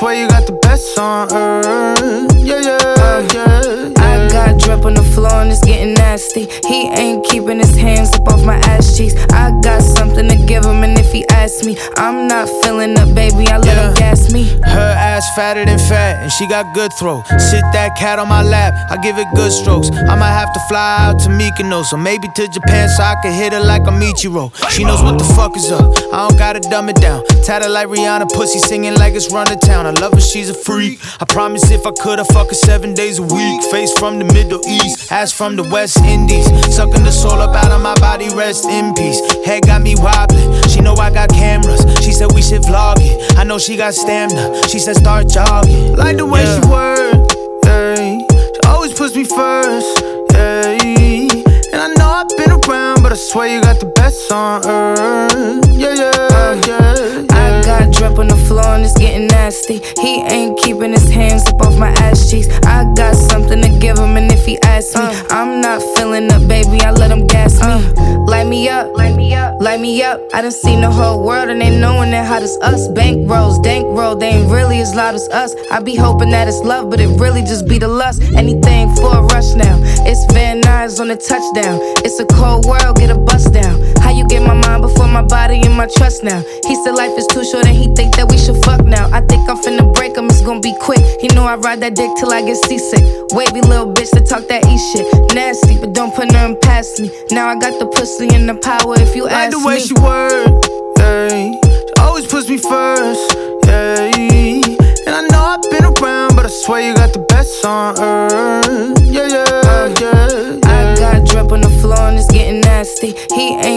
swear you got the best on earth. Yeah, yeah. I got drip on the floor and it's getting nasty. He ain't keeping his hands up off my ass cheeks. I got something to give him, and if he asks me, I'm not filling up, baby, I let him gas me. Her ass fatter than fat, and she got good throw. Sit that cat on my lap, I give it good strokes. I might have to fly out to Mykonos, or maybe to Japan so I can hit her like a Michiro. She knows what the fuck is up, I don't gotta dumb it down. Tatted like Rihanna, pussy singing like it's run to town. I love her, she's a freak. I promise if I could, I'd fuck her 7 days a week. Face from the Middle East, ass from the West Indies. Sucking the soul up out of my body, rest in peace. Head got me wobbling, she know I got cameras. She said we should vlog it, I know she got stamina. She said start jogging. Like the way she work, yeah. She always puts me first, yeah. And I know I've been around, but I swear you got the best on earth. Yeah, yeah. I got drip on the floor and it's getting nasty. He ain't keeping his hands up off my ass cheeks. I got something to give him, and if he asks me, I'm not filling up, baby, I let him gas me. Light me up, light me up, light me up. I done seen the whole world and they knowing that hot as us. Bank rolls, dank roll, they ain't really as loud as us. I be hoping that it's love, but it really just be the lust. Anything for a rush now. It's Van Nuys on the touchdown. It's a cold world, get a bust down. How you get my mind before my body and my trust now? He said life is too short and he think that we should fuck now. I think I'm finna break him, it's gonna be quick. He know I ride that dick till I get seasick. Wavy little bitch that talk that E shit. Nasty, but don't put nothing past me. Now I got the pussy and the power if you ask me. Like the way she work, yeah. She always puts me first, yeah. And I know I've been around, but I swear you got the best on earth. Yeah, yeah. I got drip on the floor and it's getting nasty. He ain't